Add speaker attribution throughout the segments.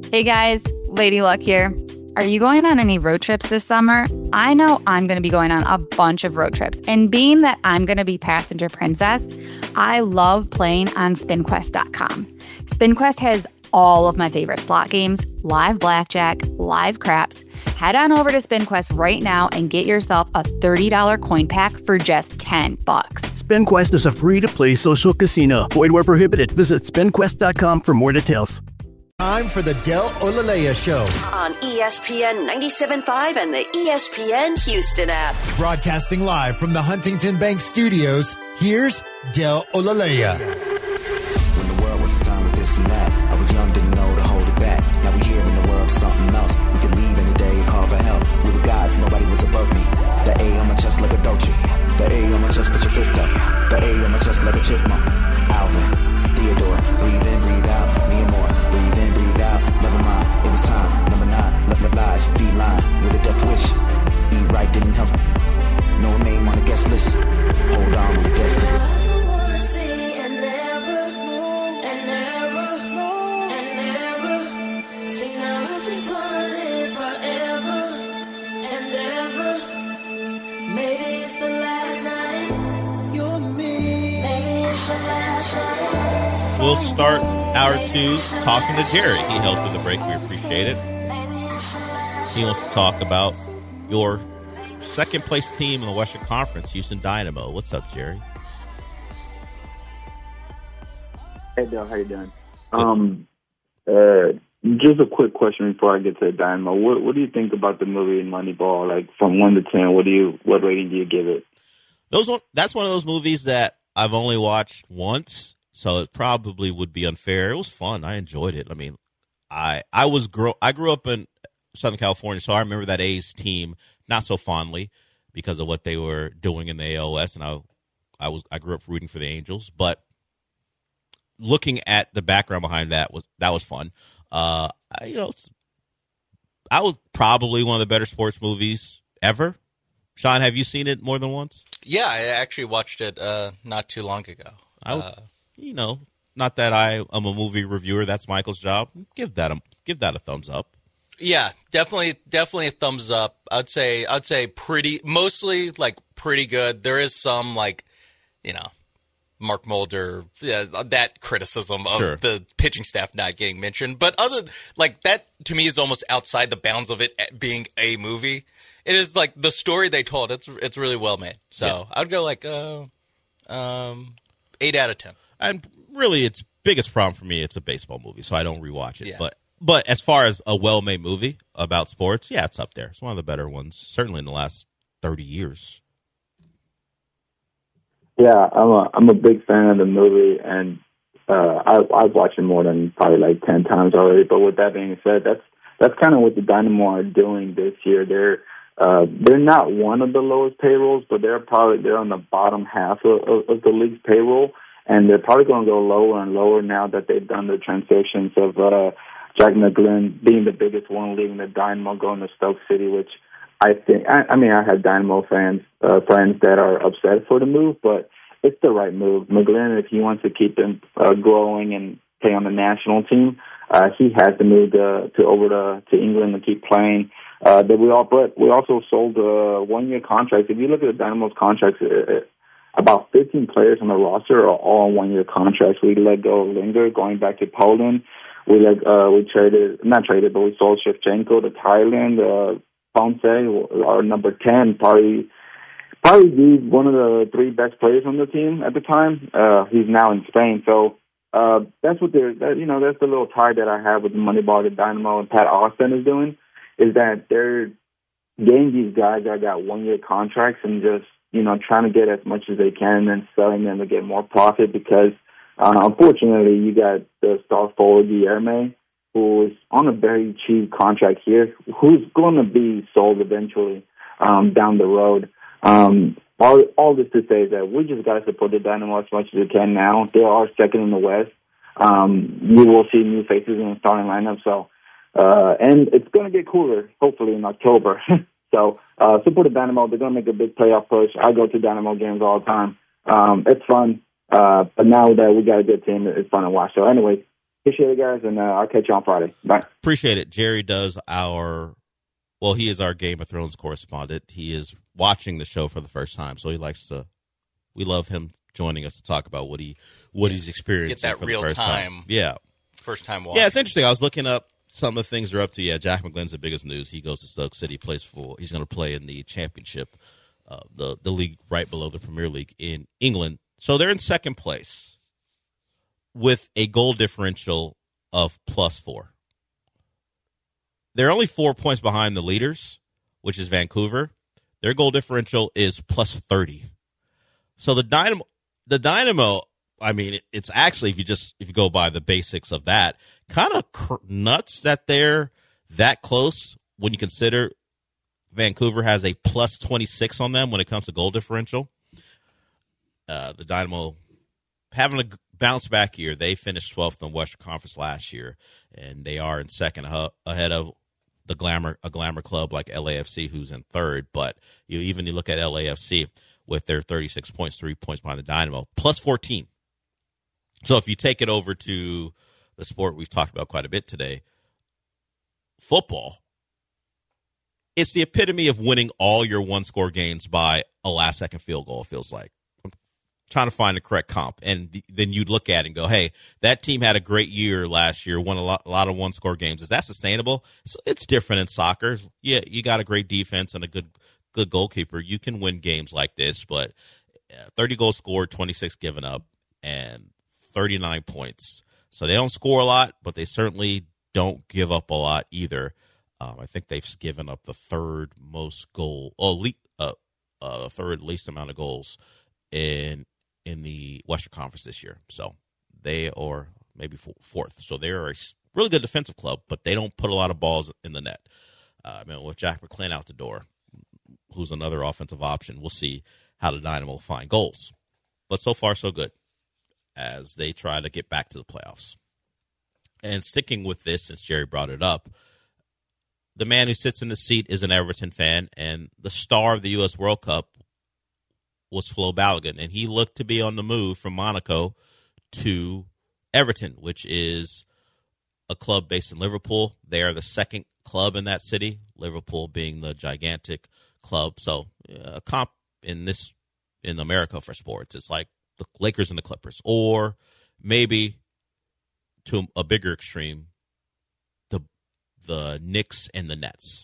Speaker 1: Hey guys, Lady Luck here. Are you going on any road trips this summer? I know I'm going to be going on a bunch of road trips. And being that I'm going to be passenger princess, I love playing on SpinQuest.com. SpinQuest has all of my favorite slot games, live blackjack, live craps. Head on over to SpinQuest right now and get yourself a $30 coin pack for just $10.
Speaker 2: SpinQuest is a free-to-play social casino. Void where prohibited. Visit SpinQuest.com for more details.
Speaker 3: Time for the Del Olalea Show
Speaker 4: on ESPN 97.5 and the ESPN Houston app.
Speaker 3: Broadcasting live from the Huntington Bank Studios, here's Del Olalea.
Speaker 5: When the world was assigned with this and that, I was young, didn't know to hold it back. Now we here in the world, something else. We could leave any day and call for help. We were gods, nobody was above me. The A on my chest like a Dolce. The A on my chest, put your fist up. The A on my chest like a chipmunk. Alvin, Theodore, breathe in, breathe out. Me and more, breathe in, breathe out. Never mind, it was time. Number 9, love lies, feline with a death wish. Eat right didn't help. No name on the guest list. Hold on with the destiny.
Speaker 6: We'll start hour 2 talking to Jerry. He helped with the break. We appreciate it. He wants to talk about your second-place team in the Western Conference, Houston Dynamo. What's up, Jerry?
Speaker 7: Hey, Bill. How you doing? Just a quick question before I get to the Dynamo. What do you think about the movie Moneyball? Like, from 1 to 10, what rating do you give it?
Speaker 6: That's one of those movies that I've only watched once. So it probably would be unfair. It was fun. I enjoyed it. I mean, I grew up in Southern California, so I remember that A's team not so fondly because of what they were doing in the ALS, and I grew up rooting for the Angels. But looking at the background behind that was fun. I was probably one of the better sports movies ever. Sean, have you seen it more than once?
Speaker 8: Yeah, I actually watched it not too long ago.
Speaker 6: Not that I am a movie reviewer. That's Michael's job. Give that a thumbs up.
Speaker 8: Yeah, definitely a thumbs up. I'd say mostly pretty good. There is some Mark Mulder, that criticism of the pitching staff not getting mentioned, but that to me is almost outside the bounds of it being a movie. It is like the story they told. It's really well made. So yeah. I'd go 8 out of 10.
Speaker 6: And really, its biggest problem for me, it's a baseball movie, so I don't rewatch it. Yeah. But as far as a well-made movie about sports, yeah, it's up there. It's one of the better ones, certainly in the last 30 years.
Speaker 7: Yeah, I'm a big fan of the movie, and I've watched it more than probably 10 times already. But with that being said, that's kind of what the Dynamo are doing this year. They're not one of the lowest payrolls, but they're on the bottom half of the league's payroll. And they're probably going to go lower and lower now that they've done the transitions of Jack McGlynn being the biggest one, leaving the Dynamo, going to Stoke City, which I think, I have Dynamo friends that are upset for the move, but it's the right move. McGlynn, if he wants to keep them growing and play on the national team, he has to move over to England and keep playing. But we also sold 1-year contracts. If you look at the Dynamo's contracts, about 15 players on the roster are all on 1-year contracts. We let go of Linger, going back to Poland. We sold Shevchenko to Thailand. Ponce, our number 10, probably one of the 3 best players on the team at the time. He's now in Spain. So that's what that's the little tie that I have with the Moneyball, the Dynamo, and Pat Austin is doing, is that they're getting these guys that got 1-year contracts and just trying to get as much as they can and then selling them to get more profit because, unfortunately, you got the star forward Guilherme, who is on a very cheap contract here, who's going to be sold eventually down the road. All this to say that we just got to support the Dynamo as much as we can now. They are second in the West. You will see new faces in the starting lineup. So, and it's going to get cooler, hopefully, in October. So support the Dynamo. They're going to make a big playoff push. I go to Dynamo games all the time. It's fun. But now that we got a good team, it's fun to watch. So anyway, Appreciate it, guys, and I'll catch you on Friday. Bye.
Speaker 6: Appreciate it. Jerry does he is our Game of Thrones correspondent. He is watching the show for the first time, so we love him joining us to talk about what he's experiencing.
Speaker 8: Get that
Speaker 6: for
Speaker 8: real
Speaker 6: the first
Speaker 8: time.
Speaker 6: Yeah.
Speaker 8: First time watch.
Speaker 6: Yeah, it's interesting. I was looking up some of the things they're up to. Yeah, Jack McGlynn's the biggest news. He goes to Stoke City, he's going to play in the Championship, the league right below the Premier League in England. So they're in second place with a goal differential of +4. They're only 4 points behind the leaders, which is Vancouver. Their goal differential is +30. So the Dynamo, I mean, it's actually, if you go by the basics of that, kind of nuts that they're that close when you consider Vancouver has a +26 on them when it comes to goal differential. The Dynamo having a bounce back year. They finished 12th in Western Conference last year, and they are in second ahead of a glamour club like LAFC, who's in third. But you look at LAFC with their 36 points, 3 points behind the Dynamo, +14. So if you take it over to the sport we've talked about quite a bit today, football, it's the epitome of winning all your one-score games by a last-second field goal, it feels like. I'm trying to find the correct comp. And then you'd look at it and go, hey, that team had a great year last year, won a lot of one-score games. Is that sustainable? It's different in soccer. Yeah, you got a great defense and a good goalkeeper. You can win games like this, but 30 goals scored, 26 given up, and 39 points. So they don't score a lot, but they certainly don't give up a lot either. I think they've given up the third third least amount of goals in the Western Conference this year. So they are maybe fourth. So they're a really good defensive club, but they don't put a lot of balls in the net. With Jack McGlynn out the door, who's another offensive option, we'll see how the Dynamo find goals. But so far, so good as they try to get back to the playoffs. And sticking with this, since Jerry brought it up, the man who sits in the seat is an Everton fan, and the star of the U.S. World Cup was Flo Balogun, and he looked to be on the move from Monaco to Everton, which is a club based in Liverpool. They are the second club in that city, Liverpool being the gigantic club. So a comp in America for sports, it's like the Lakers and the Clippers, or maybe to a bigger extreme, the Knicks and the Nets.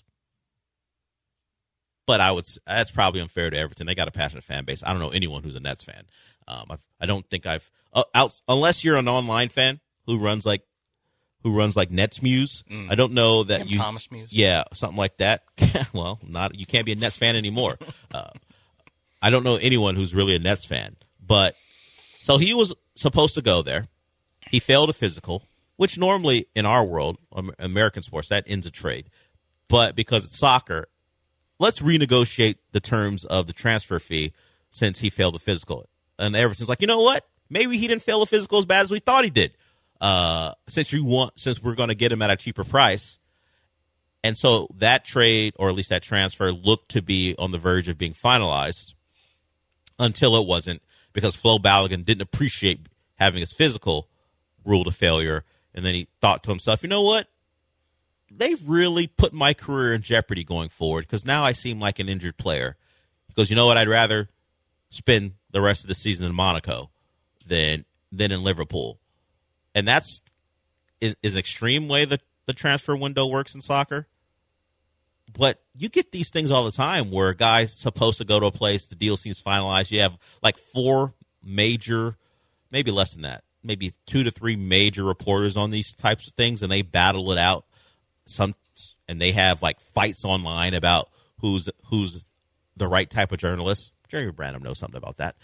Speaker 6: But that's probably unfair to Everton. They got a passionate fan base. I don't know anyone who's a Nets fan. I don't think unless you're an online fan who runs like Nets Muse. I don't know that
Speaker 8: Thomas Muse.
Speaker 6: Yeah, something like that. Well, you can't be a Nets fan anymore. I don't know anyone who's really a Nets fan. But so he was supposed to go there. He failed a physical, which normally in our world, American sports, that ends a trade. But because it's soccer, let's renegotiate the terms of the transfer fee since he failed a physical. And Everton's like, you know what? Maybe he didn't fail a physical as bad as we thought he did. Since we're going to get him at a cheaper price. And so that trade, or at least that transfer, looked to be on the verge of being finalized until it wasn't, because Flo Balogun didn't appreciate having his physical ruled a failure. And then he thought to himself, you know what? They've really put my career in jeopardy going forward, because now I seem like an injured player. He goes, you know what? I'd rather spend the rest of the season in Monaco than in Liverpool. And that's is an extreme way that the transfer window works in soccer. But you get these things all the time where a guy's supposed to go to a place, the deal seems finalized. You have like 4 major, maybe less than that, maybe 2 to 3 major reporters on these types of things, and they battle it out. And they have like fights online about who's the right type of journalist. Jerry Branham knows something about that.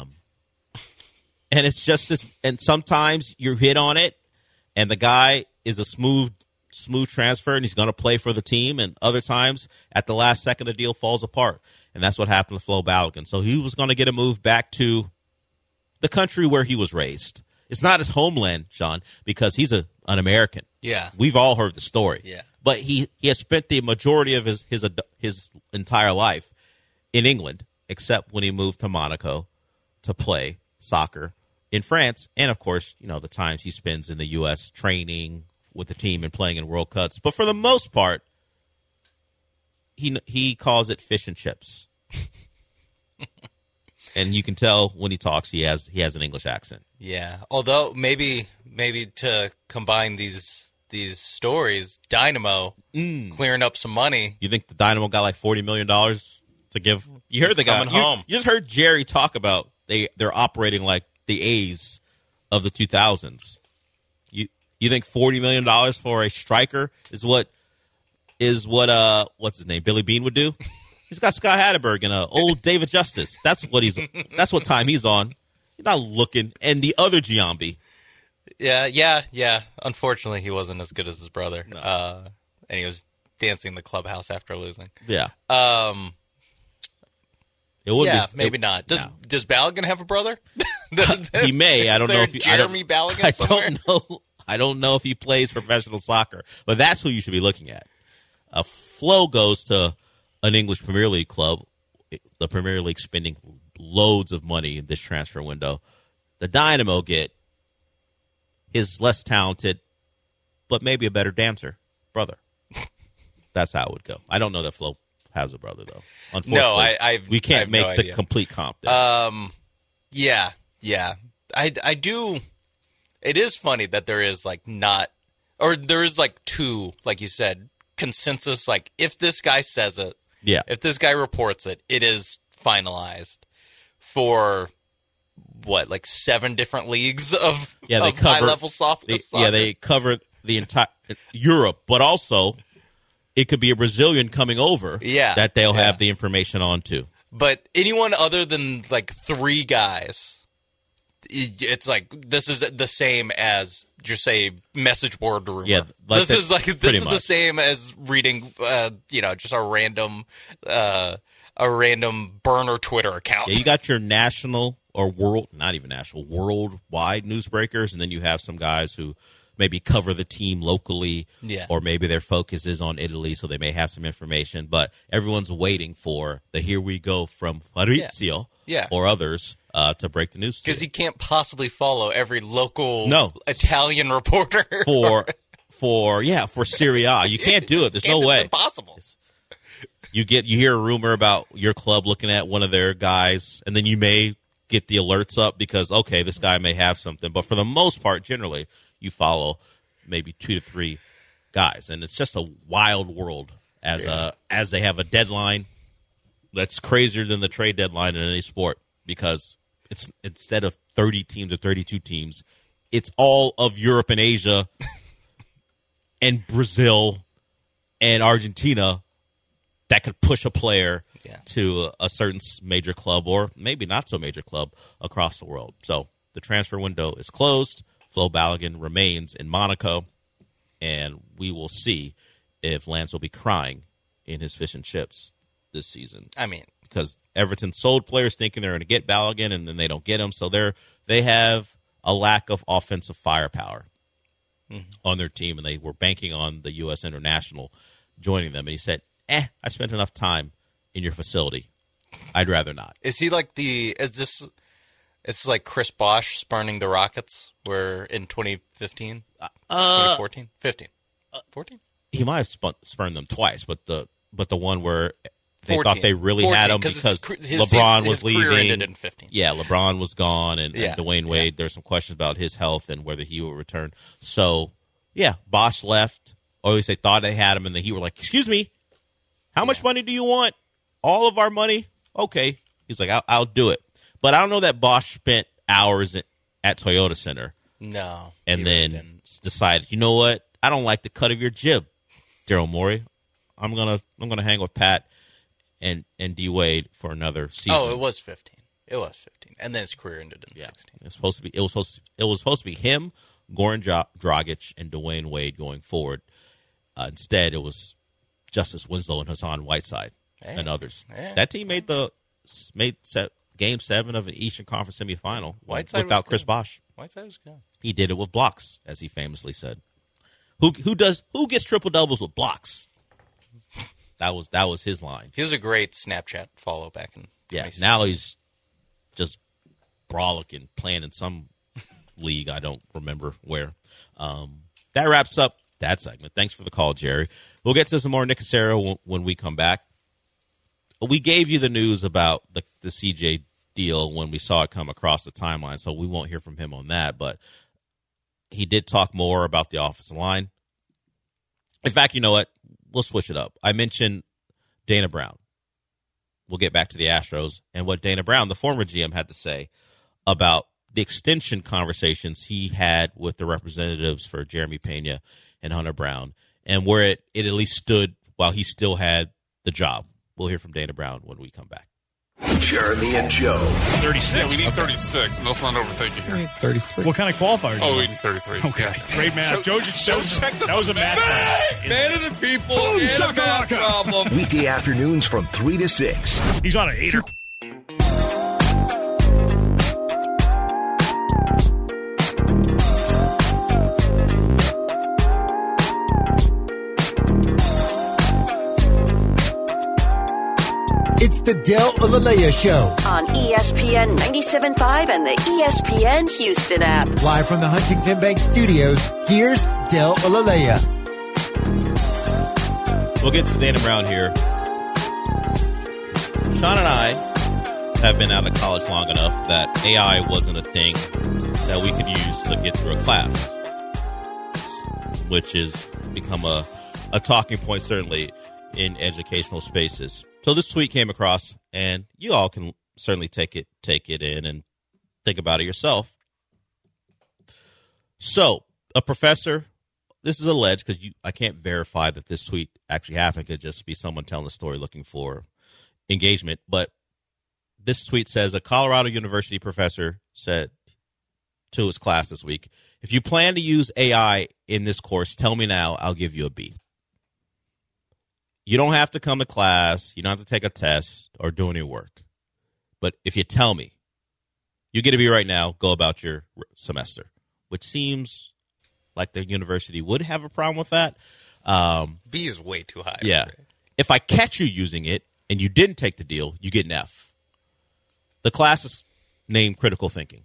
Speaker 6: And it's just this, and sometimes you hit on it, and the guy is a smooth transfer, and he's going to play for the team. And other times, at the last second, the deal falls apart, and that's what happened to Flo Balogun. So he was going to get a move back to the country where he was raised. It's not his homeland, Sean, because he's an American.
Speaker 8: Yeah,
Speaker 6: we've all heard the story.
Speaker 8: Yeah,
Speaker 6: but he has spent the majority of his entire life in England, except when he moved to Monaco to play soccer in France, and of course, the times he spends in the U.S. training with the team and playing in World Cups. But for the most part, he calls it fish and chips. And you can tell when he talks, he has an English accent.
Speaker 8: Yeah, although maybe to combine these stories, Dynamo clearing up some money.
Speaker 6: You think the Dynamo got like $40 million to give? You heard the guy
Speaker 8: coming home.
Speaker 6: You just heard Jerry talk about they're operating like the A's of the 2000s. You think $40 million for a striker is what what's his name, Billy Beane would do? He's got Scott Hatterberg and old David Justice. That's what time he's on. He's not looking. And the other Giambi.
Speaker 8: Yeah. Unfortunately, he wasn't as good as his brother.
Speaker 6: No.
Speaker 8: And he was dancing in the clubhouse after losing.
Speaker 6: Yeah.
Speaker 8: It would be, maybe not. Does Balogun have a brother?
Speaker 6: He may. I don't know if he,
Speaker 8: Jeremy Balogun somewhere?
Speaker 6: I don't know if he plays professional soccer, but that's who you should be looking at. Flo goes to an English Premier League club, the Premier League spending loads of money in this transfer window. The Dynamo get his less talented, but maybe a better dancer brother. That's how it would go. I don't know that Flo has a brother, though. Unfortunately, we can't make the complete comp there.
Speaker 8: Yeah. I do. It is funny that there is there is two, like you said, consensus. Like if this guy says it, if this guy reports it, it is finalized for what, 7 different leagues of high level soccer.
Speaker 6: Yeah, they cover the entire Europe, but also it could be a Brazilian coming over that they'll have the information on too.
Speaker 8: But anyone other than 3 guys, it's this is the same as just a message board rumor.
Speaker 6: Yeah,
Speaker 8: this is the same as reading, just a random burner Twitter account.
Speaker 6: Yeah, you got your national or worldwide newsbreakers, and then you have some guys who maybe cover the team locally, or maybe their focus is on Italy, so they may have some information. But everyone's waiting for the "Here we go" from Fabrizio or others to break the news.
Speaker 8: Because he can't possibly follow every local Italian reporter
Speaker 6: for Serie A. You can't do it. There's no way.
Speaker 8: It's impossible.
Speaker 6: You hear a rumor about your club looking at one of their guys, and then you may get the alerts up because this guy may have something. But for the most part, generally, you follow maybe 2 to 3 guys, and it's just a wild world as they have a deadline that's crazier than the trade deadline in any sport, because it's instead of 30 teams or 32 teams, it's all of Europe and Asia and Brazil and Argentina that could push a player to a certain major club or maybe not so major club across the world. So the transfer window is closed. Flo Balogun remains in Monaco, and we will see if Lance will be crying in his fish and chips this season.
Speaker 8: I mean,
Speaker 6: because Everton sold players thinking they're going to get Balogun, and then they don't get him, so they have a lack of offensive firepower on their team, and they were banking on the U.S. international joining them. And he said, I spent enough time in your facility. I'd rather not.
Speaker 8: Is he it's like Chris Bosh spurning the Rockets where in 2015? 2014? 15? 14?
Speaker 6: He might have spurned them twice, but the one where they thought they really had him because LeBron was leaving.
Speaker 8: Career ended in 15.
Speaker 6: Yeah, LeBron was gone, and Dwayne Wade, there's some questions about his health and whether he will return. So, Bosh left, or at least they thought they had him, and then he were like, excuse me, how much money do you want? All of our money? Okay. He's like, I'll do it. But I don't know that Bosh spent hours at Toyota Center.
Speaker 8: No.
Speaker 6: And then decided, you know what? I don't like the cut of your jib, Daryl Morey. I'm gonna hang with Pat and D Wade for another season.
Speaker 8: Oh, it was 15. And then his career ended in 16.
Speaker 6: It was supposed to be him, Goran Dragic, and Dwayne Wade going forward. Instead, it was Justice Winslow and Hassan Whiteside and others. That team made Game 7 of an Eastern Conference semifinal without Chris Bosh.
Speaker 8: Whiteside was good.
Speaker 6: He did it with blocks, as he famously said. Who gets triple doubles with blocks? That was his line.
Speaker 8: He was a great Snapchat follow back in 2016.
Speaker 6: Now he's just brawling, playing in some league. I don't remember where. That wraps up that segment. Thanks for the call, Jerry. We'll get to some more Nick Cassera when we come back. We gave you the news about the CJ deal when we saw it come across the timeline, so we won't hear from him on that. But he did talk more about the offensive line. In fact, you know what? We'll switch it up. I mentioned Dana Brown. We'll get back to the Astros and what Dana Brown, the former GM, had to say about the extension conversations he had with the representatives for Jeremy Pena and Hunter Brown, and where it at least stood while he still had the job. We'll hear from Dana Brown when we come back.
Speaker 9: Jeremy and Joe.
Speaker 10: 36.
Speaker 11: Yeah, we need 36. And let's not overthink it here.
Speaker 10: We need 33. What kind of qualifier?
Speaker 11: Oh, we need 33.
Speaker 10: Okay.
Speaker 11: Yeah.
Speaker 10: Great math. Joe check this. That was a math.
Speaker 12: Man of the people. Man of math problem.
Speaker 9: Weekday afternoons from 3 to 6.
Speaker 10: He's on an 8-er.
Speaker 3: It's the Del Olaleya Show.
Speaker 4: On ESPN 97.5 and the ESPN Houston app.
Speaker 3: Live from the Huntington Bank Studios, here's Del Olaleya.
Speaker 6: We'll get to Dana Brown here. Sean and I have been out of college long enough that AI wasn't a thing that we could use to get through a class, which has become a talking point, certainly, in educational spaces. So this tweet came across, and you all can certainly take it in and think about it yourself. So a professor, this is alleged because I can't verify that this tweet actually happened. It could just be someone telling a story looking for engagement. But this tweet says a Colorado University professor said to his class this week, if you plan to use AI in this course, tell me now, I'll give you a B. You don't have to come to class. You don't have to take a test or do any work. But if you tell me, you get a B right now, go about your semester, which seems like the university would have a problem with that.
Speaker 8: B is way too high.
Speaker 6: Yeah. Right? If I catch you using it and you didn't take the deal, you get an F. The class is named critical thinking.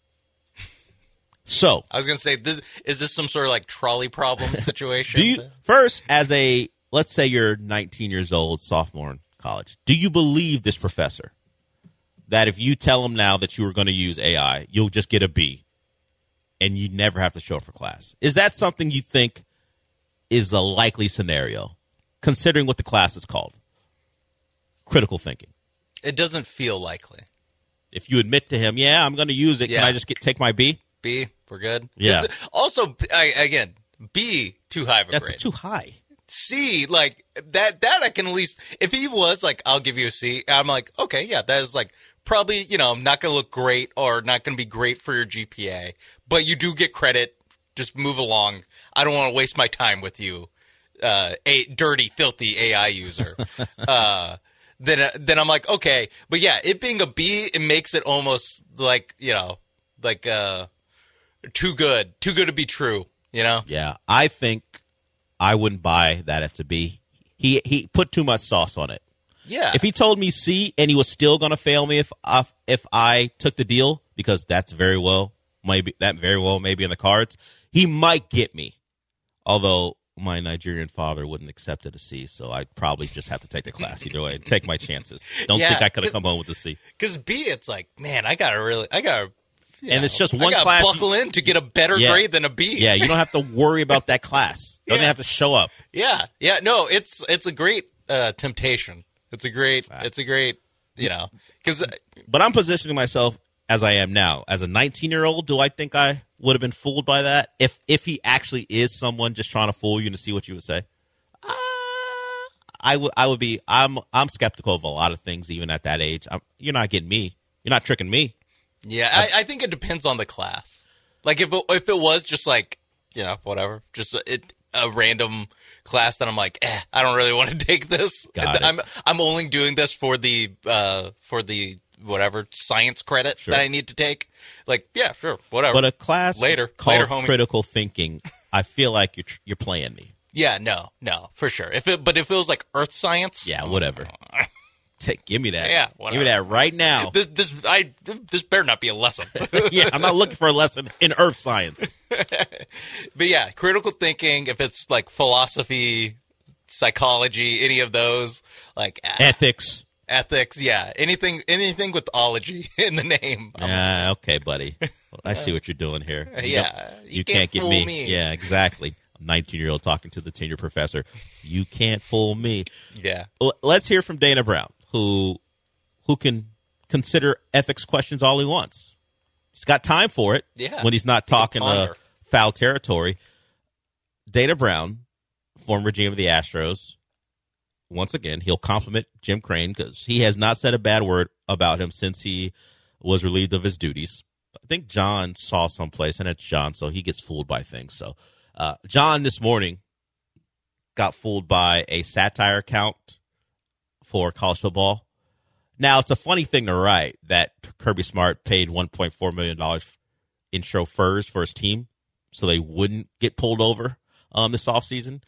Speaker 6: So
Speaker 8: I was going to say, is this some sort of like trolley problem situation?
Speaker 6: Do you first, as a let's say you're 19 years old, sophomore in college. Do you believe this professor that if you tell him now that you were going to use AI, you'll just get a B and you never have to show up for class? Is that something you think is a likely scenario, considering what the class is called? Critical thinking.
Speaker 8: It doesn't feel likely.
Speaker 6: If you admit to him, yeah, I'm going to use it, can I just take my B?
Speaker 8: B, we're good.
Speaker 6: Yeah.
Speaker 8: Also, again, B, too high of a grade.
Speaker 6: That's too high.
Speaker 8: C, like, that I can at least, if he was like, I'll give you a C, I'm like, okay, yeah, that is like, probably, not going to look great or not going to be great for your GPA, but you do get credit, just move along. I don't want to waste my time with you, a dirty, filthy AI user. Then I'm like, okay, but yeah, it being a B, it makes it almost like, too good to be true,
Speaker 6: Yeah, I think I wouldn't buy that it's a B. He put too much sauce on it.
Speaker 8: Yeah.
Speaker 6: If he told me C and he was still going to fail me if I took the deal, because that very well may be in the cards, he might get me. Although my Nigerian father wouldn't accept it a C, so I'd probably just have to take the class either way and take my chances. Don't think I could have come home with a C.
Speaker 8: Because B, it's like, man, I gotta
Speaker 6: and it's just one class.
Speaker 8: Buckle in to get a better grade than a B.
Speaker 6: Yeah, you don't have to worry about that class. Don't have to show up.
Speaker 8: Yeah. No, it's a great temptation. It's a great, because.
Speaker 6: But I'm positioning myself as I am now. As a 19-year-old, do I think I would have been fooled by that? If he actually is someone just trying to fool you to see what you would say, I would be. I'm skeptical of a lot of things, even at that age. You're not getting me. You're not tricking me.
Speaker 8: Yeah, I think it depends on the class. Like if it was just like, whatever, just a random class that I'm like, I don't really want to take this. I'm only doing this for the whatever science credit that I need to take. Like, yeah, sure, whatever.
Speaker 6: But a class
Speaker 8: later,
Speaker 6: homie. Critical thinking, I feel like you're playing me.
Speaker 8: Yeah, no, for sure. If it was like earth science,
Speaker 6: yeah, whatever. Give me that.
Speaker 8: Yeah,
Speaker 6: give me that right now.
Speaker 8: This better not be a lesson.
Speaker 6: Yeah, I'm not looking for a lesson in earth science.
Speaker 8: But yeah, critical thinking, if it's like philosophy, psychology, any of those, like
Speaker 6: ethics,
Speaker 8: yeah, anything with ology in the name.
Speaker 6: Okay, buddy. I see what you're doing here.
Speaker 8: You
Speaker 6: can't get
Speaker 8: fool me.
Speaker 6: Yeah, exactly. 19-year-old talking to the tenure professor. You can't fool me.
Speaker 8: Yeah.
Speaker 6: Let's hear from Dana Brown, who can consider ethics questions all he wants. He's got time for it.
Speaker 8: Yeah.
Speaker 6: When he's not talking foul territory. Dana Brown, former GM of the Astros, once again, he'll compliment Jim Crane because he has not said a bad word about him since he was relieved of his duties. I think John saw someplace, and it's John, so he gets fooled by things. So John this morning got fooled by a satire account for college football. Now, it's a funny thing to write that Kirby Smart paid $1.4 million in chauffeurs for his team so they wouldn't get pulled over this offseason.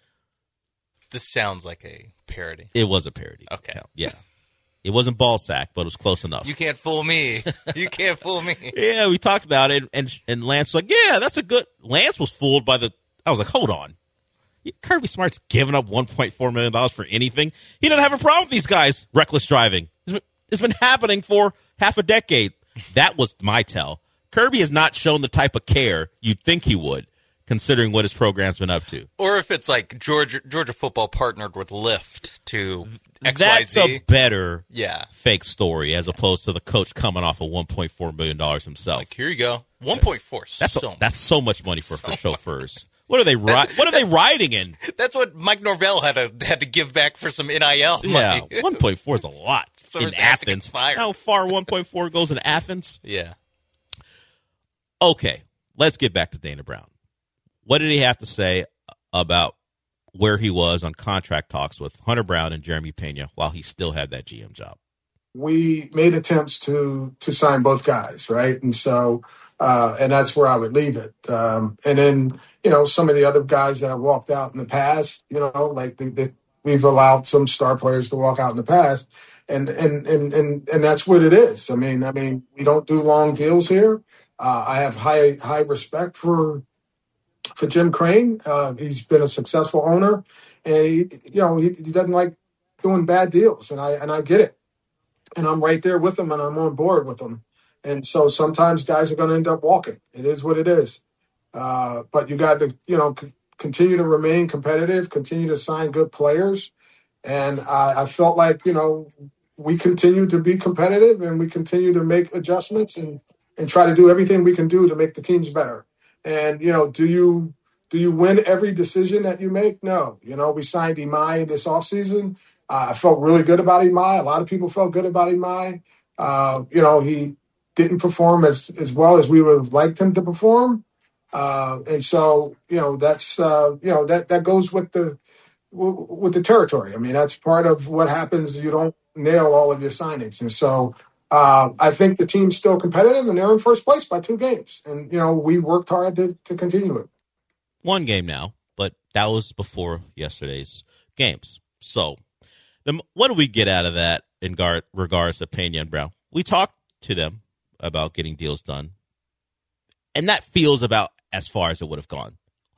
Speaker 8: This sounds like a parody.
Speaker 6: It was a parody.
Speaker 8: Okay.
Speaker 6: Account. Yeah. It wasn't ball sack, but it was close enough.
Speaker 8: You can't fool me. You can't fool me.
Speaker 6: Yeah, we talked about it, and Lance was like, yeah, that's a good – Lance was fooled by the – I was like, hold on. Kirby Smart's giving up $1.4 million for anything. He doesn't have a problem with these guys reckless driving. It's been happening for half a decade. That was my tell. Kirby has not shown the type of care you'd think he would, considering what his program's been up to.
Speaker 8: Or if it's like Georgia football partnered with Lyft to XYZ.
Speaker 6: That's a better
Speaker 8: fake
Speaker 6: story as opposed to the coach coming off of $1.4 million himself.
Speaker 8: Like, here you go. 1.4.
Speaker 6: That's so much money for chauffeurs. What are they riding in?
Speaker 8: That's what Mike Norvell had to give back for some NIL money.
Speaker 6: Yeah, 1.4 is a lot in Athens. How far 1.4 goes in Athens?
Speaker 8: Yeah.
Speaker 6: Okay, let's get back to Dana Brown. What did he have to say about where he was on contract talks with Hunter Brown and Jeremy Pena while he still had that GM job?
Speaker 13: We made attempts to sign both guys, right? And so, and that's where I would leave it. And then, some of the other guys that have walked out in the past, like we've allowed some star players to walk out in the past, and that's what it is. I mean, we don't do long deals here. I have high respect for Jim Crane. He's been a successful owner, and he doesn't like doing bad deals, and I get it. And I'm right there with him, and I'm on board with him. And so sometimes guys are going to end up walking. It is what it is. But you got to, continue to remain competitive, continue to sign good players. And I felt like, we continue to be competitive and we continue to make adjustments and try to do everything we can do to make the teams better. And, do you win every decision that you make? No. We signed Imai this offseason. I felt really good about Imai. A lot of people felt good about Imai. He didn't perform as well as we would have liked him to perform. And so, that's, that goes with the territory. I mean, that's part of what happens. You don't nail all of your signings. And so I think the team's still competitive and they're in first place by 2 games. And, we worked hard to continue it.
Speaker 6: 1 game now, but that was before yesterday's games. So, what do we get out of that in regards to Pena and Brown? We talked to them about getting deals done, and that feels about as far as it would have gone.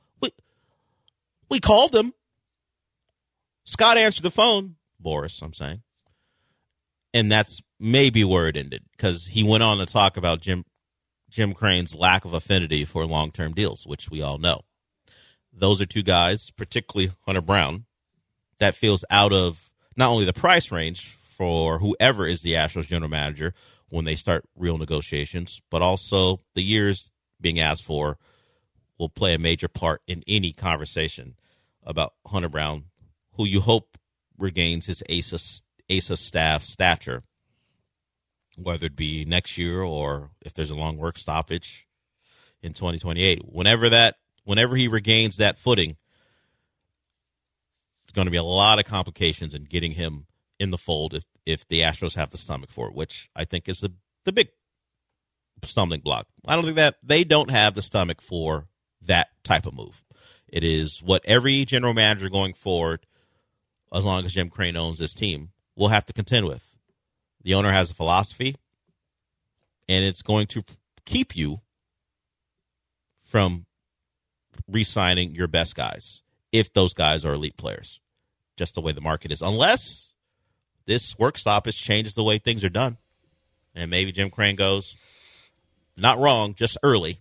Speaker 6: We called them. Scott answered the phone, Boris, I'm saying, and that's maybe where it ended because he went on to talk about Jim Crane's lack of affinity for long-term deals, which we all know. Those are 2 guys, particularly Hunter Brown, that feels out of not only the price range for whoever is the Astros general manager when they start real negotiations, but also the years being asked for will play a major part in any conversation about Hunter Brown, who you hope regains his ASA staff stature, whether it be next year or if there's a long work stoppage in 2028. Whenever he regains that footing, going to be a lot of complications in getting him in the fold if the Astros have the stomach for it, which I think is the big stumbling block. I don't think that they don't have the stomach for that type of move. It is what every general manager going forward, as long as Jim Crane owns this team, will have to contend with. The owner has a philosophy, and it's going to keep you from re-signing your best guys if those guys are elite players, just the way the market is. Unless this work stoppage changes the way things are done. And maybe Jim Crane goes, not wrong, just early.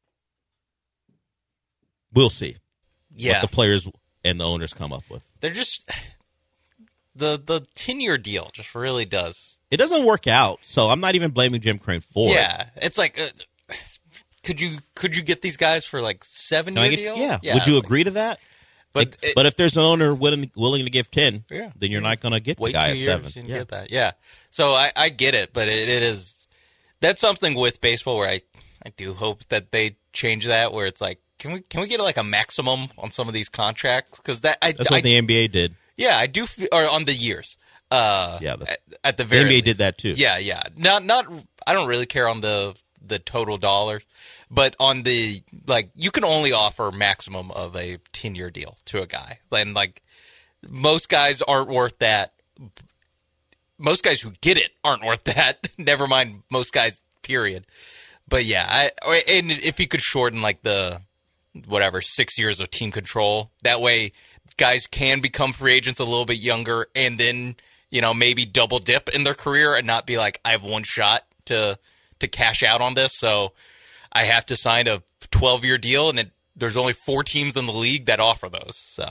Speaker 6: We'll see what the players and the owners come up with.
Speaker 8: They're just the 10-year deal just really does.
Speaker 6: It doesn't work out, so I'm not even blaming Jim Crane for it.
Speaker 8: Yeah, it's like, could you get these guys for like 7-year deal?
Speaker 6: Yeah. Would you agree to that? But if there's an owner willing to give 10, then you're not going to get the guy at 7.
Speaker 8: You get that. Yeah. So I get it, but it is that's something with baseball where I do hope that they change that, where it's like, can we get like a maximum on some of these contracts? Because that's
Speaker 6: what the NBA did.
Speaker 8: Yeah, I do. Or on the years. At the very
Speaker 6: the NBA
Speaker 8: least.
Speaker 6: did that too.
Speaker 8: Yeah. Not. I don't really care on the total dollars, but on the you can only offer maximum of a 10-year deal to a guy, and most guys aren't worth that. Most guys who get it aren't worth that. Never mind most guys. Period. But yeah, and if you could shorten the 6 years of team control, that way guys can become free agents a little bit younger, and then maybe double dip in their career and not be like, I have one shot to cash out on this, so I have to sign a 12-year deal, and there's only 4 teams in the league that offer those. So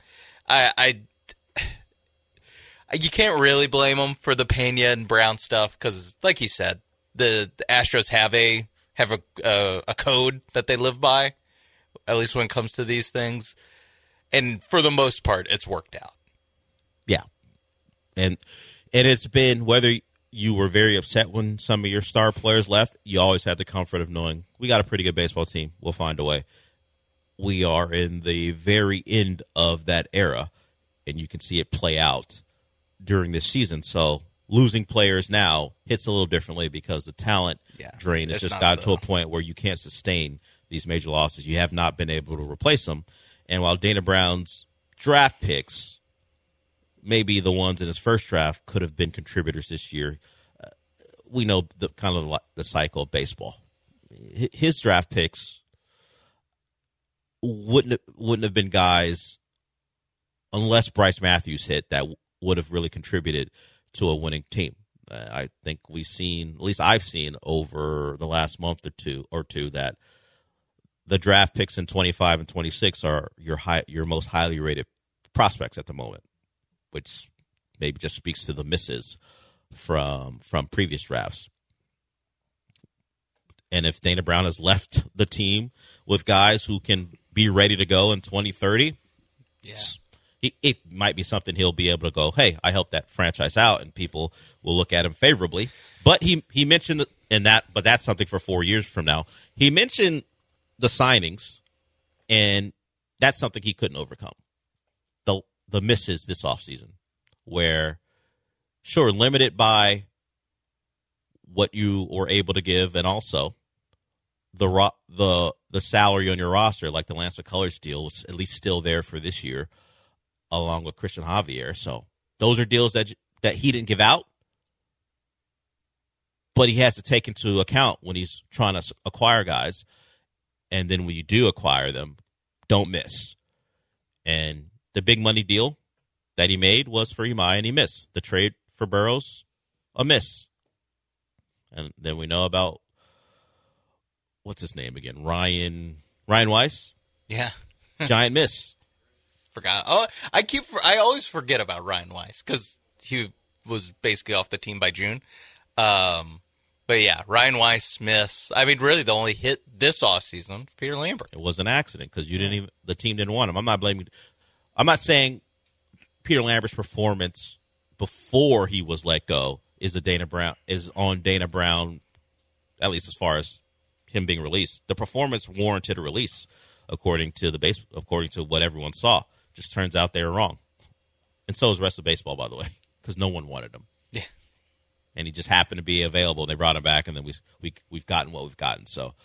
Speaker 8: you can't really blame them for the Pena and Brown stuff because, like he said, the Astros have a code that they live by, at least when it comes to these things. And for the most part, it's worked out.
Speaker 6: Yeah. And it's been, whether you were very upset when some of your star players left, you always had the comfort of knowing we got a pretty good baseball team. We'll find a way. We are in the very end of that era, and you can see it play out during this season. So losing players now hits a little differently because the talent drain has just gotten to a point where you can't sustain these major losses. You have not been able to replace them. And while Dana Brown's draft picks, maybe the ones in his first draft, could have been contributors this year, we know the cycle of baseball. His draft picks wouldn't have been guys, unless Bryce Matthews hit, that would have really contributed to a winning team. I think we've seen, at least I've seen over the last month or two, that the draft picks in 25 and 26 are your most highly rated prospects at the moment, which maybe just speaks to the misses from previous drafts. And if Dana Brown has left the team with guys who can be ready to go in 2030, it might be something he'll be able to go, hey, I helped that franchise out, and people will look at him favorably. But he mentioned but that's something for 4 years from now. He mentioned the signings, and that's something he couldn't overcome. The misses this offseason, where, sure, limited by what you were able to give, and also the salary on your roster, like the Lance McCullers deal, was at least still there for this year, along with Christian Javier. So those are deals that he didn't give out, but he has to take into account when he's trying to acquire guys. And then when you do acquire them, don't miss. And the big money deal that he made was for Imai, and he missed. The trade for Burrows, a miss. And then we know about, what's his name again? Ryan Weiss?
Speaker 8: Yeah.
Speaker 6: Giant miss.
Speaker 8: Forgot. Oh, I always forget about Ryan Weiss because he was basically off the team by June. But yeah, Ryan Weiss miss. I mean, really, the only hit this offseason, Peter Lambert.
Speaker 6: It was an accident because the team didn't want him. I'm not saying Peter Lambert's performance before he was let go is on Dana Brown, at least as far as him being released. The performance warranted a release, according to what everyone saw. Just turns out they were wrong, and so is the rest of baseball, by the way, because no one wanted him.
Speaker 8: Yeah.
Speaker 6: And he just happened to be available, and they brought him back, and then we've gotten what we've gotten. So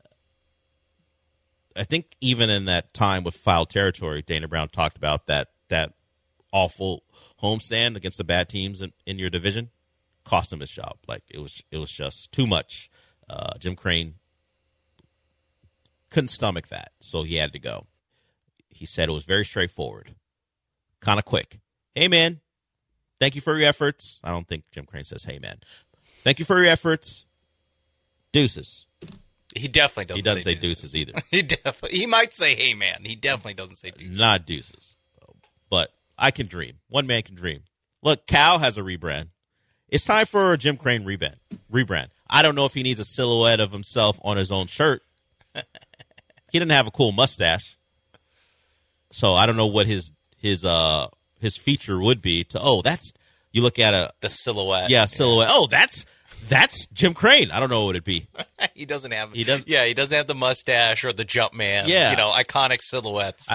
Speaker 6: I think even in that time with foul territory, Dana Brown talked about that awful homestand against the bad teams in your division. cost him his job. Like it was just too much. Jim Crane couldn't stomach that, so he had to go. He said it was very straightforward, kind of quick. Hey, man, thank you for your efforts. I don't think Jim Crane says, hey, man. Thank you for your efforts. Deuces.
Speaker 8: He definitely doesn't.
Speaker 6: He doesn't say deuces either.
Speaker 8: He might say, hey, man. He definitely doesn't say deuces.
Speaker 6: Not deuces. But I can dream. One man can dream. Look, Cal has a rebrand. It's time for a Jim Crane rebrand. I don't know if he needs a silhouette of himself on his own shirt. He didn't have a cool mustache. So I don't know what his feature would be that's you look at
Speaker 8: the silhouette.
Speaker 6: Yeah, silhouette. Yeah. Oh, that's Jim Crane. I don't know what it'd be.
Speaker 8: He doesn't have he doesn't have the mustache or the jump man.
Speaker 6: Yeah.
Speaker 8: Iconic silhouettes.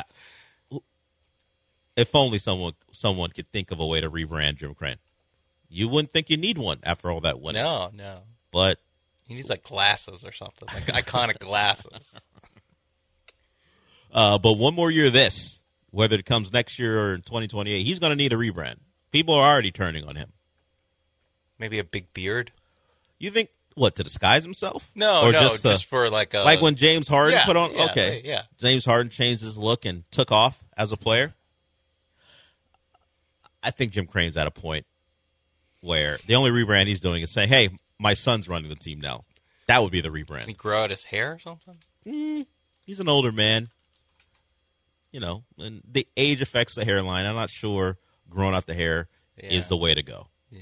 Speaker 6: If only someone could think of a way to rebrand Jim Crane. You wouldn't think you need one after all that winning.
Speaker 8: No.
Speaker 6: But
Speaker 8: he needs like glasses or something, like iconic glasses.
Speaker 6: But one more year of this, whether it comes next year or in 2028, he's going to need a rebrand. People are already turning on him.
Speaker 8: Maybe a big beard?
Speaker 6: You think, what, to disguise himself?
Speaker 8: No, just for like a...
Speaker 6: Like when James Harden put on...
Speaker 8: Yeah,
Speaker 6: okay.
Speaker 8: Yeah.
Speaker 6: James Harden changed his look and took off as a player. I think Jim Crane's at a point where the only rebrand he's doing is saying, hey, my son's running the team now. That would be the rebrand.
Speaker 8: Can he grow out his hair or something?
Speaker 6: He's an older man. And the age affects the hairline. I'm not sure growing out the hair is the way to go.
Speaker 8: Yeah.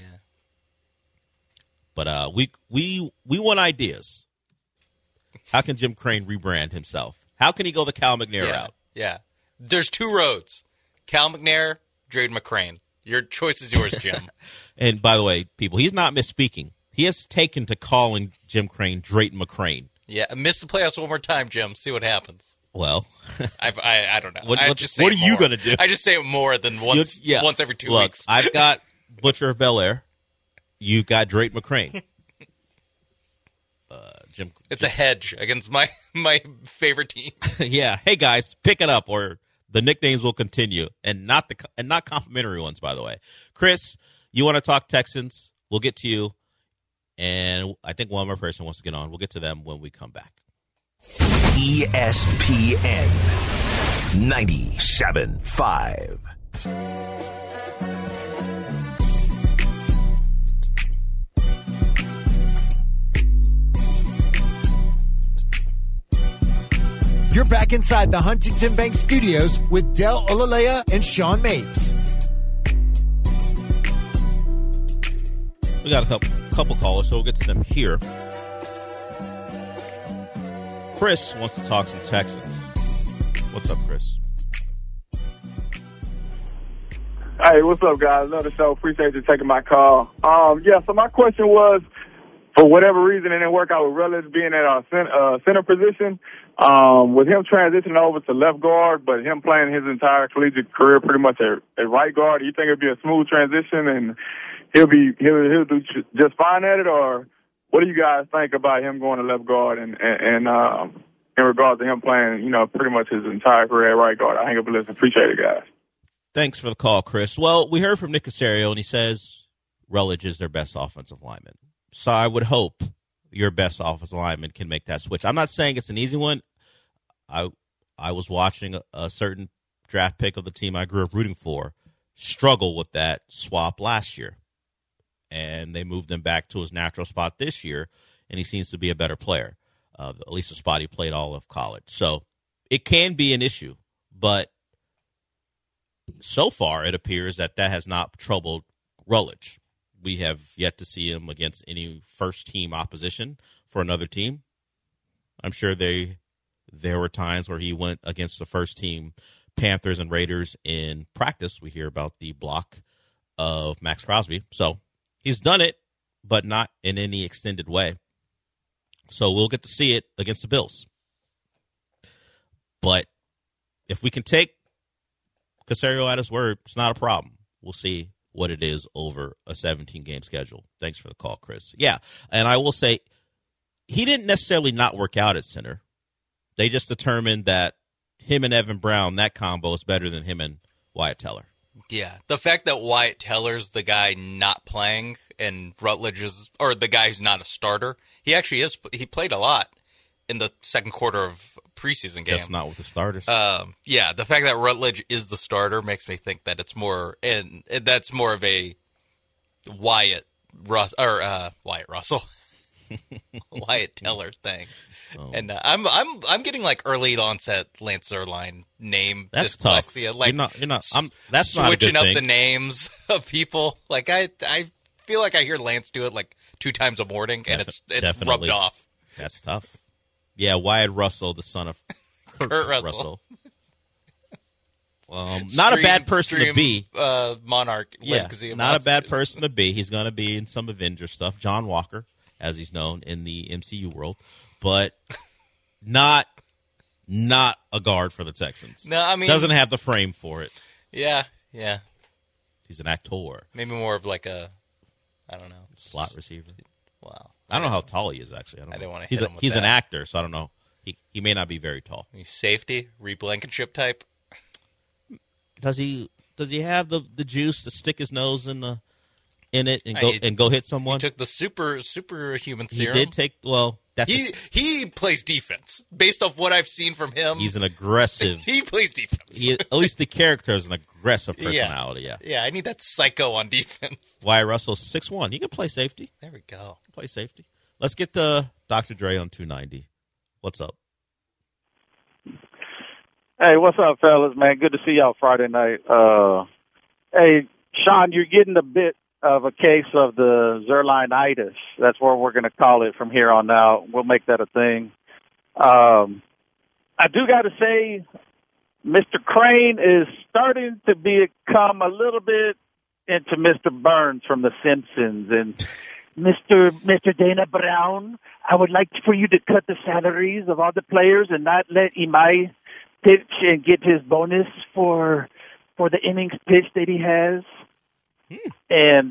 Speaker 6: But we want ideas. How can Jim Crane rebrand himself? How can he go the Cal McNair route?
Speaker 8: Yeah. There's two roads. Cal McNair, Drayden McCrane. Your choice is yours, Jim.
Speaker 6: And by the way, people, he's not misspeaking. He has taken to calling Jim Crane Drayden McCrane.
Speaker 8: Yeah, miss the playoffs one more time, Jim. See what happens.
Speaker 6: Well,
Speaker 8: I don't know.
Speaker 6: What are you going to do?
Speaker 8: I just say it more than once every 2 weeks.
Speaker 6: I've got Butcher of Bel Air. You've got Drayden McCrane. Jim.
Speaker 8: It's a hedge against my favorite team.
Speaker 6: Yeah. Hey guys, pick it up, or the nicknames will continue, and not complimentary ones, by the way. Chris, you want to talk Texans? We'll get to you, and I think one more person wants to get on. We'll get to them when we come back.
Speaker 9: ESPN 97.5.
Speaker 3: You're back inside the Huntington Bank Studios with Del Olalea and Sean Mapes.
Speaker 6: We got a couple callers, so we'll get to them here. Chris wants to talk some Texans. What's up, Chris?
Speaker 14: Hey, what's up, guys? Love the show. Appreciate you taking my call. So my question was, for whatever reason, it didn't work out with Rutledge being at our center position. With him transitioning over to left guard, but him playing his entire collegiate career pretty much at right guard, do you think it'd be a smooth transition and he'll do just fine at it, or what do you guys think about him going to left guard and in regards to him playing, pretty much his entire career at right guard? I hang up and listen. Appreciate it, guys.
Speaker 6: Thanks for the call, Chris. Well, we heard from Nick Caserio, and he says Rutledge is their best offensive lineman. So I would hope your best offensive lineman can make that switch. I'm not saying it's an easy one. I was watching a certain draft pick of the team I grew up rooting for struggle with that swap last year. And they moved him back to his natural spot this year, and he seems to be a better player, at least the spot he played all of college. So it can be an issue, but so far it appears that has not troubled Rutledge. We have yet to see him against any first-team opposition for another team. I'm sure there were times where he went against the first-team Panthers and Raiders in practice. We hear about the block of Max Crosby. So he's done it, but not in any extended way. So we'll get to see it against the Bills. But if we can take Caserio at his word, it's not a problem. We'll see what it is over a 17-game schedule. Thanks for the call, Chris. Yeah, and I will say he didn't necessarily not work out at center. They just determined that him and Evan Brown, that combo, is better than him and Wyatt Teller.
Speaker 8: Yeah, the fact that Wyatt Teller's the guy not playing and Rutledge is, or the guy who's not a starter, he actually is. He played a lot in the second quarter of preseason game.
Speaker 6: Just not with the starters.
Speaker 8: Yeah, the fact that Rutledge is the starter makes me think that it's more, and that's more of a Wyatt Russell, Wyatt Teller thing. Oh. And I'm getting like early onset Lance Zierlein name
Speaker 6: that's
Speaker 8: dyslexia.
Speaker 6: Tough.
Speaker 8: Like
Speaker 6: you're not. That's
Speaker 8: switching
Speaker 6: not a good
Speaker 8: up
Speaker 6: thing.
Speaker 8: the names of people. Like I feel like I hear Lance do it like 2 times a morning, and it's rubbed off.
Speaker 6: That's tough. Yeah, Wyatt Russell, the son of Kurt Russell. Not a bad person to be.
Speaker 8: Monarch.
Speaker 6: Yeah, not a bad person to be. He's going to be in some Avenger stuff. John Walker, as he's known in the MCU world, but not a guard for the Texans.
Speaker 8: No, I mean,
Speaker 6: doesn't have the frame for it.
Speaker 8: Yeah.
Speaker 6: He's an actor.
Speaker 8: Maybe more of like a, I don't know,
Speaker 6: slot receiver.
Speaker 8: Wow.
Speaker 6: I don't know how tall he is, actually. I
Speaker 8: didn't want to
Speaker 6: hit
Speaker 8: hit him with
Speaker 6: He's
Speaker 8: that.
Speaker 6: an actor, so I don't know. He may not be very tall.
Speaker 8: He's safety, Reed Blankenship type.
Speaker 6: Does he have the juice to stick his nose in it and go hit someone?
Speaker 8: He took the superhuman serum.
Speaker 6: He did take
Speaker 8: he plays defense based off what I've seen from him.
Speaker 6: He's an aggressive.
Speaker 8: He plays defense.
Speaker 6: At least the character is an aggressive personality.
Speaker 8: Yeah. I need that psycho on defense.
Speaker 6: Wyatt Russell's 6'1". He can play safety.
Speaker 8: There we go.
Speaker 6: Play safety. Let's get to Dr. Dre on 290. What's up?
Speaker 15: Hey, what's up, fellas, man? Good to see y'all Friday night. Hey, Sean, you're getting a bit of a case of the Zierleinitis. That's what we're going to call it from here on out. We'll make that a thing. I do got to say, Mr. Crane is starting to become a little bit into Mr. Burns from The Simpsons. And Mr. Dana Brown, I would like for you to cut the salaries of all the players and not let Imai pitch and get his bonus for the innings pitch that he has. And,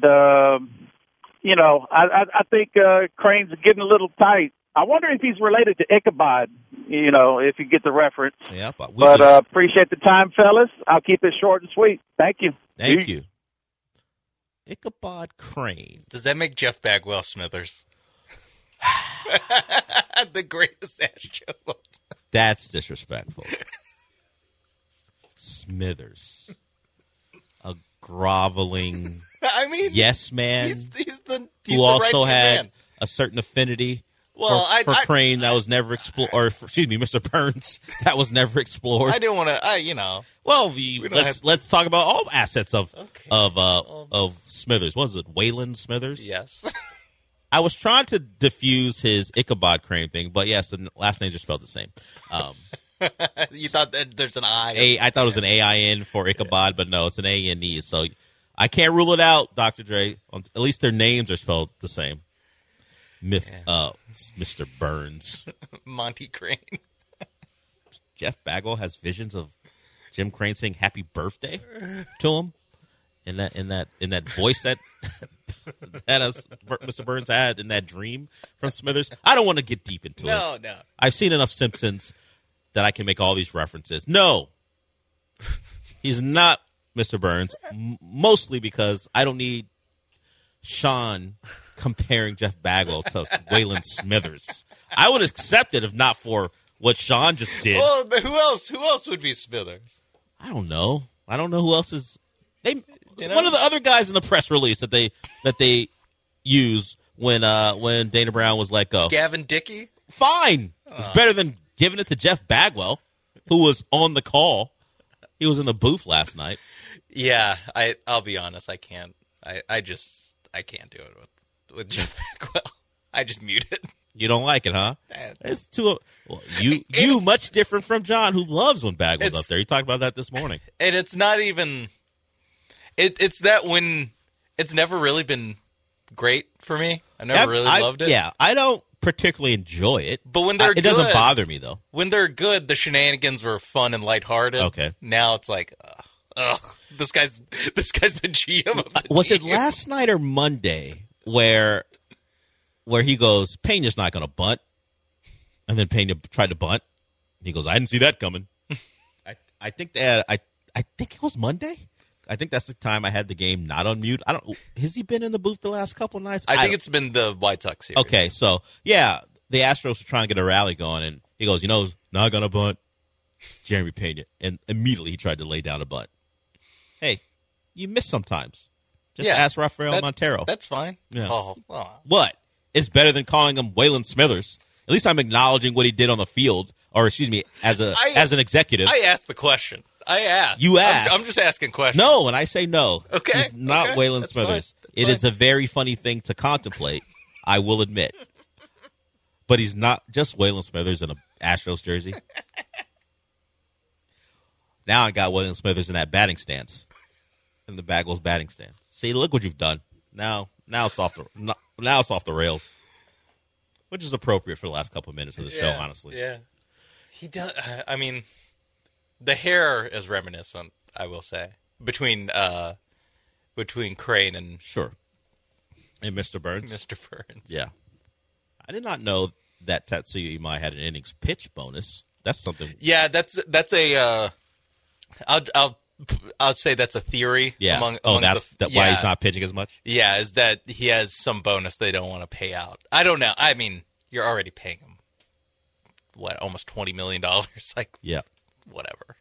Speaker 15: I think Crane's getting a little tight. I wonder if he's related to Ichabod, if you get the reference.
Speaker 6: Yeah, but
Speaker 15: appreciate the time, fellas. I'll keep it short and sweet. Thank you.
Speaker 6: Thank you. Ichabod Crane.
Speaker 8: Does that make Jeff Bagwell Smithers? The greatest Astros.
Speaker 6: That's disrespectful. Smithers. A groveling yes man
Speaker 8: he's
Speaker 6: who also
Speaker 8: right
Speaker 6: had
Speaker 8: man.
Speaker 6: A certain affinity
Speaker 8: for
Speaker 6: Crane that was never explored, or Mr. Burns, that was never explored.
Speaker 8: I didn't want to,
Speaker 6: Well, let's talk about all assets of Smithers. What was it, Waylon Smithers?
Speaker 8: Yes.
Speaker 6: I was trying to diffuse his Ichabod Crane thing, but yes, the last names are spelled the same.
Speaker 8: You thought that there's an I?
Speaker 6: I thought it was an A-I-N for Ichabod, but no, it's an A-N-E. So I can't rule it out, Dr. Dre. At least their names are spelled the same. Mr. Burns.
Speaker 8: Monty Crane.
Speaker 6: Jeff Bagwell has visions of Jim Crane saying happy birthday to him in that voice that Mr. Burns had in that dream from Smithers. I don't want to get deep into it.
Speaker 8: No.
Speaker 6: I've seen enough Simpsons that I can make all these references. No, he's not Mr. Burns, mostly because I don't need Sean comparing Jeff Bagwell to Waylon Smithers. I would accept it if not for what Sean just did.
Speaker 8: Well, who else would be Smithers?
Speaker 6: I don't know who else is. One of the other guys in the press release that they use when Dana Brown was let go.
Speaker 8: Gavin Dickey?
Speaker 6: Fine. It's better than giving it to Jeff Bagwell, who was on the call. He was in the booth last night.
Speaker 8: Yeah, I'll be honest. I can't. I can't do it with Jeff Bagwell. I just mute it.
Speaker 6: You don't like it, huh? It's too. Well, you much different from John, who loves when Bagwell's up there. He talked about that this morning.
Speaker 8: And it's not even. It's that when it's never really been great for me. I never really loved it.
Speaker 6: Yeah, I don't particularly enjoy it.
Speaker 8: But when they're
Speaker 6: it doesn't bother me though.
Speaker 8: When they're good, the shenanigans were fun and lighthearted.
Speaker 6: Okay.
Speaker 8: Now it's like, this guy's the GM of the
Speaker 6: Was
Speaker 8: team.
Speaker 6: it last night or Monday where he goes, Pena's not going to bunt, and then Pena tried to bunt. He goes, I didn't see that coming. I think that I think it was Monday. I think that's the time I had the game not on mute. Has he been in the booth the last couple nights?
Speaker 8: I think it's been the White Sox series.
Speaker 6: Okay, so yeah, the Astros were trying to get a rally going, and he goes, not gonna bunt, Jeremy Pena, and immediately he tried to lay down a bunt. Hey, you miss sometimes. Just ask Rafael Montero.
Speaker 8: That's fine.
Speaker 6: Yeah.
Speaker 8: Oh.
Speaker 6: What? It's better than calling him Waylon Smithers. At least I'm acknowledging what he did on the field, or excuse me, as an executive.
Speaker 8: I asked the question. I asked.
Speaker 6: You asked.
Speaker 8: I'm just asking questions.
Speaker 6: No, and I say no.
Speaker 8: Okay.
Speaker 6: He's not Waylon Smithers. It is a very funny thing to contemplate, I will admit. But he's not just Waylon Smithers in a Astros jersey. Now I got Waylon Smithers in that batting stance, in the Bagwell's batting stance. See, look what you've done. Now it's off the rails, which is appropriate for the last couple of minutes of the show, honestly.
Speaker 8: Yeah, he does. I mean, the hair is reminiscent, I will say, between Crane and
Speaker 6: and Mr. Burns.
Speaker 8: Mr. Burns.
Speaker 6: Yeah, I did not know that Tatsuya Imai had an innings pitch bonus. That's something.
Speaker 8: Yeah, that's a. I'll say that's a theory.
Speaker 6: Yeah.
Speaker 8: Among
Speaker 6: why he's not pitching as much.
Speaker 8: Yeah, is that he has some bonus they don't want to pay out. I don't know. I mean, you're already paying him almost $20 million. Like,
Speaker 6: yeah,
Speaker 8: whatever.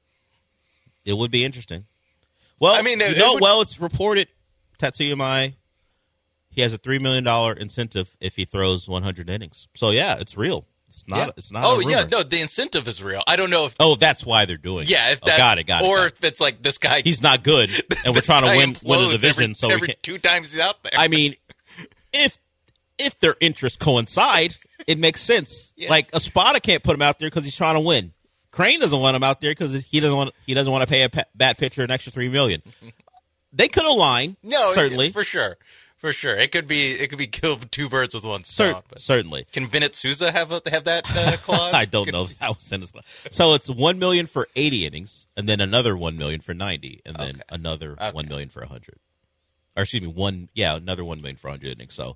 Speaker 6: It would be interesting. Well, I mean, it's reported Tatsuya Imai, he has a $3 million incentive if he throws 100 innings. So yeah, it's real. It's not. Yeah. It's not.
Speaker 8: Oh yeah, no, the incentive is real. I don't know if.
Speaker 6: Oh, that's why they're doing it.
Speaker 8: Yeah, if that,
Speaker 6: got it.
Speaker 8: Or if it's like this guy,
Speaker 6: he's not good, and we're trying to win the division.
Speaker 8: Every 2 times he's out there.
Speaker 6: I mean, if their interests coincide, it makes sense. Yeah. Like Espada can't put him out there because he's trying to win. Crane doesn't want him out there because he doesn't want to pay a bat pitcher an extra $3 million. They could align. No, certainly
Speaker 8: for sure. For sure, it could be kill 2 birds with 1 stone.
Speaker 6: Certainly.
Speaker 8: Can Bennett Sousa have that clause?
Speaker 6: I don't know if that was in his clause. So it's $1 million for 80 innings, and then another $1 million for 90, and then another $1 million for 100. Or excuse me, another $1 million for 100 innings. So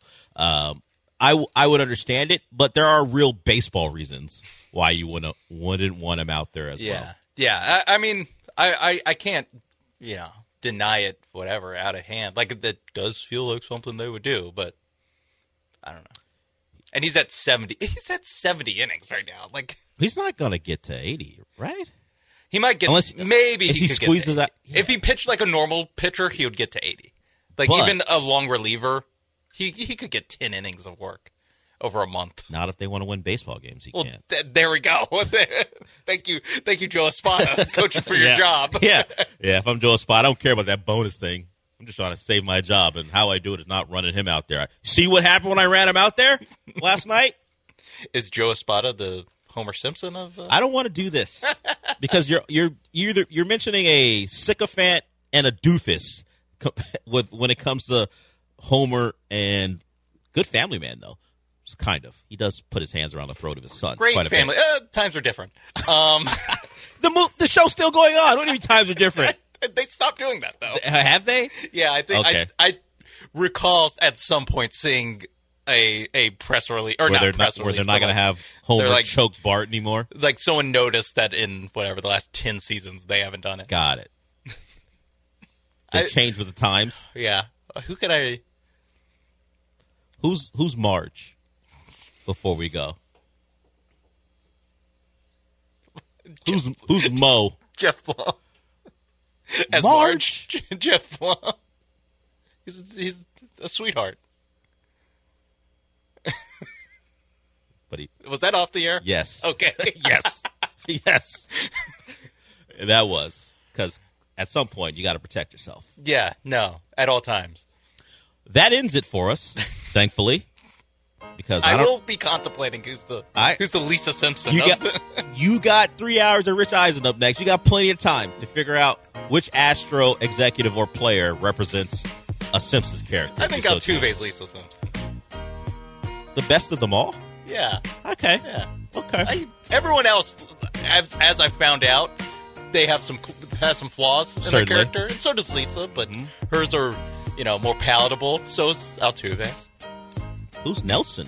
Speaker 6: I would understand it, but there are real baseball reasons why you wouldn't want him out there as well.
Speaker 8: Yeah, I mean, I can't, deny it, whatever, out of hand. Like, that does feel like something they would do, but I don't know. And he's at 70. He's at 70 innings right now. Like,
Speaker 6: he's not going to get to 80, right?
Speaker 8: He might get, maybe
Speaker 6: he squeezes that.
Speaker 8: Yeah. If he pitched like a normal pitcher, he would get to 80. Like, even a long reliever, he could get 10 innings of work over a month.
Speaker 6: Not if they want to win baseball games. He can't.
Speaker 8: There we go. Thank you, Joe Espada, coaching for your job.
Speaker 6: Yeah. If I'm Joe Espada, I don't care about that bonus thing. I'm just trying to save my job, and how I do it is not running him out there. See what happened when I ran him out there last night?
Speaker 8: Is Joe Espada the Homer Simpson of?
Speaker 6: I don't want to do this because you're mentioning a sycophant and a doofus when it comes to Homer, and good family man though. Kind of. He does put his hands around the throat of his son.
Speaker 8: Great family. Times are different.
Speaker 6: The show's still going on. What do you mean times are different?
Speaker 8: They stopped doing that, though.
Speaker 6: Have they?
Speaker 8: Yeah, I think. Okay. I recall at some point seeing a press release, or
Speaker 6: where they're not going to have Homer choke Bart anymore.
Speaker 8: Like someone noticed that in the last 10 seasons they haven't done it.
Speaker 6: Got it. They changed with the times.
Speaker 8: Yeah. Who could I?
Speaker 6: Who's Marge? Before we go, who's Mo?
Speaker 8: Jeff Blum. As
Speaker 6: Marge?
Speaker 8: Jeff Blum. He's a sweetheart.
Speaker 6: But
Speaker 8: was that off the air?
Speaker 6: Yes.
Speaker 8: Okay.
Speaker 6: Yes. That was because at some point you got to protect yourself.
Speaker 8: Yeah. No. At all times.
Speaker 6: That ends it for us. Thankfully. Because
Speaker 8: I will be contemplating who's the Lisa Simpson.
Speaker 6: You got 3 hours of Rich Eisen up next. You got plenty of time to figure out which Astro executive or player represents a Simpsons character.
Speaker 8: I think Altuve's Lisa Simpson.
Speaker 6: The best of them all?
Speaker 8: Yeah.
Speaker 6: Okay.
Speaker 8: Yeah.
Speaker 6: Okay.
Speaker 8: Everyone else, as I found out, they have some flaws in their character, and so does Lisa. But hers are more palatable. So is Altuve's.
Speaker 6: Who's Nelson?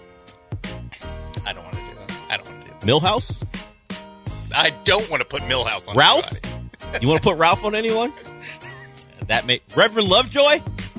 Speaker 8: I don't want to do that.
Speaker 6: Milhouse?
Speaker 8: I don't want to put Milhouse on
Speaker 6: Ralph?
Speaker 8: anybody.
Speaker 6: You want to put Ralph on anyone? That may Reverend Lovejoy?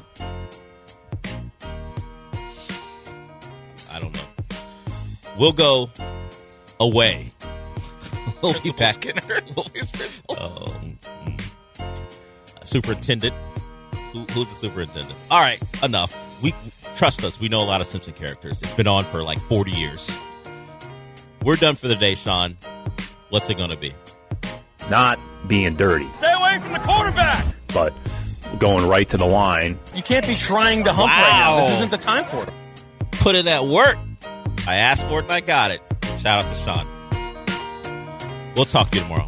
Speaker 6: I don't know. We'll go away. We'll be back.
Speaker 8: Skinner, Willie's principal.
Speaker 6: Superintendent. Who's the superintendent? All right, enough. Trust us. We know a lot of Simpson characters. It's been on for like 40 years. We're done for the day, Sean. What's it going to be?
Speaker 16: Not being dirty,
Speaker 10: Stay away from the quarterback.
Speaker 16: but going right to the line.
Speaker 10: You can't be trying to hump right now. This isn't the time for it.
Speaker 6: Put in that work. I asked for it and I got it. Shout out to Sean. We'll talk to you tomorrow.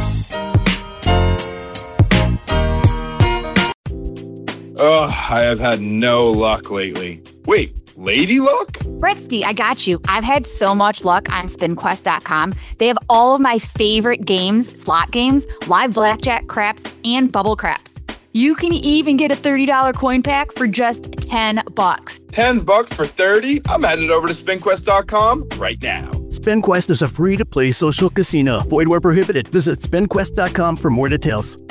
Speaker 17: I have had no luck lately. Wait, lady luck?
Speaker 1: Bretsky, I got you. I've had so much luck on SpinQuest.com. They have all of my favorite games, slot games, live blackjack, craps, and bubble craps. You can even get a $30 coin pack for just $10.
Speaker 17: $10 for 30? I'm headed over to SpinQuest.com right now.
Speaker 2: SpinQuest is a free-to-play social casino. Void where prohibited. Visit SpinQuest.com for more details.